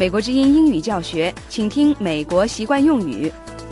美国之音英语教学，请听美国习惯用语。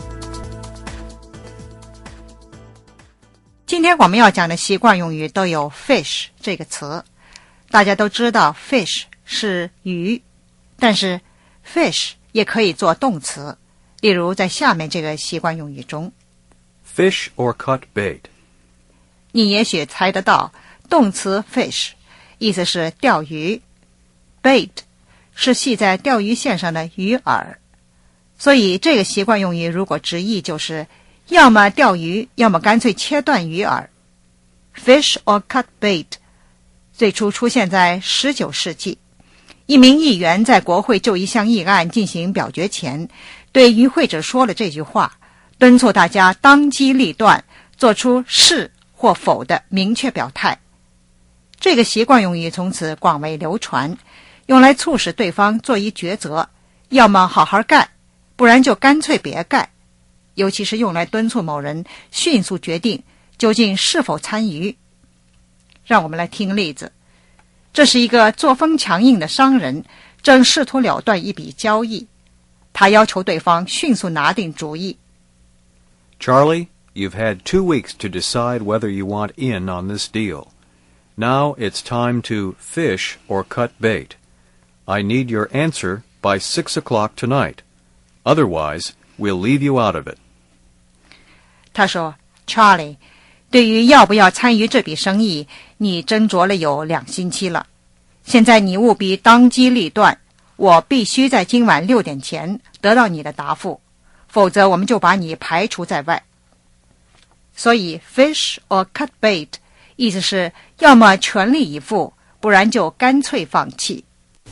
今天我们要讲的习惯用语都有 fish 这个词。大家都知道 fish 是鱼，但是 fish 也可以做动词，例如在下面这个习惯用语中 Fish or cut bait. 你也许猜得到，动词 fish 意思是钓鱼， bait 是系在钓鱼线上的鱼饵，所以这个习惯用语如果直译就是要么钓鱼，要么干脆切断鱼饵。 Fish or cut bait 最初出现在19世纪，一名议员在国会就一项议案进行表决前，对与会者说了这句话，敦促大家当机立断，做出是或否的明确表态。这个习惯用语从此广为流传，用来促使对方做一抉择，要么好好干，不然就干脆别干，尤其是用来敦促某人迅速决定究竟是否参与。让我们来听例子。这是一个作风强硬的商人，正试图了断一笔交易，他要求对方迅速拿定主意。 Charlie, you've had 2 weeks to decide whether you want in on this deal. Now it's time to fish or cut bait. I need your answer by 6 o'clock tonight. Otherwise, we'll leave you out of it. 他说 Charlie， 对于要不要参与这笔生意，你斟酌了有2星期了。现在你务必当机立断，我必须在今晚6点前得到你的答复，否则我们就把你排除在外。所以 fish or cut bait 意思是要么全力以赴，不然就干脆放弃。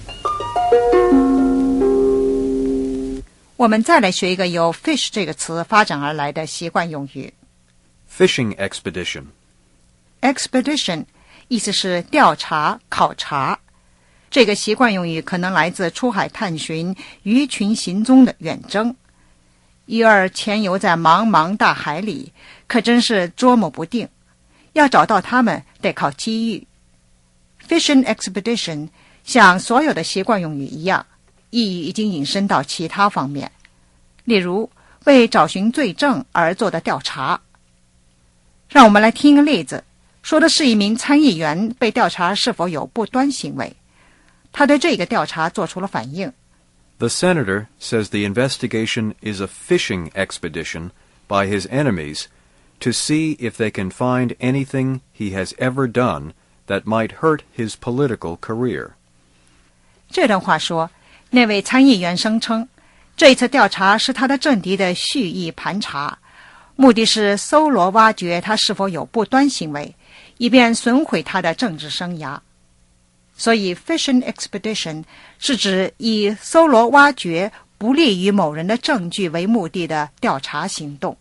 我们再来学一个由 fish 这个词发展而来的习惯用语。 Fishing expedition. Expedition 意思是调查、考察。这个习惯用语可能来自出海探寻鱼群行踪的远征。鱼儿潜游在茫茫大海里，可真是捉摸不定，要找到它们得靠机遇。 Fishing expedition 像所有的习惯用语一样，意义已经引申到其他方面，例如为找寻罪证而做的调查。让我们来听一个例子，说的是一名参议员被调查是否有不端行为，他对这个调查做出了反应。 The senator says the investigation is a fishing expedition by his enemies to see if they can find anything he has ever done that might hurt his political career. 这段话说，那位参议员声称，这次调查是他的政敌的蓄意盘查，目的是搜罗挖掘他是否有不端行为，以便损毁他的政治生涯。所以 fishing expedition 是指以搜罗挖掘不利于某人的证据为目的的调查行动。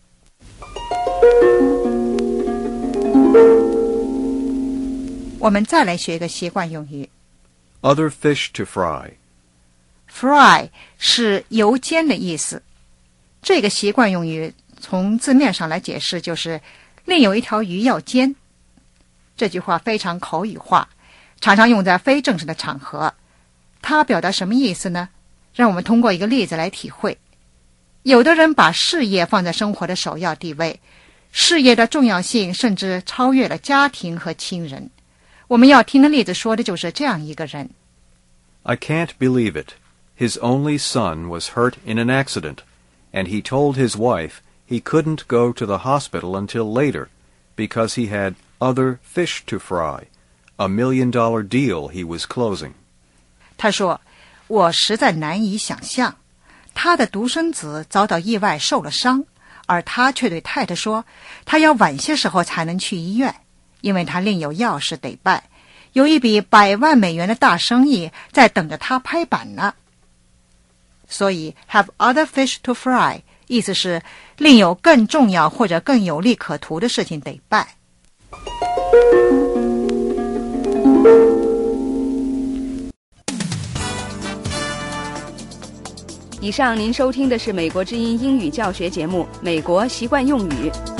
我们再来学一个习惯用语。 Other fish to fry. Fry 是油煎的意思。这个习惯用语从字面上来解释就是另有一条鱼要煎。这句话非常口语化，常常用在非正式的场合。它表达什么意思呢？让我们通过一个例子来体会。有的人把事业放在生活的首要地位，事业的重要性甚至超越了家庭和亲人。我们要听的例子说的就是这样一个人。 I can't believe it. His only son was hurt in an accident, and he told his wife he couldn't go to the hospital until later because he had other fish to fry, a $1 million deal he was closing. 他说，我实在难以想象，他的独生子遭到意外受了伤，而他却对太太说，他要晚些时候才能去医院，因为他另有要事得办，有一笔100万美元的大生意在等着他拍板呢。所以 have other fish to fry 意思是另有更重要或者更有利可图的事情得办。 以上您收听的是美国之音英语教学节目《美国习惯用语》。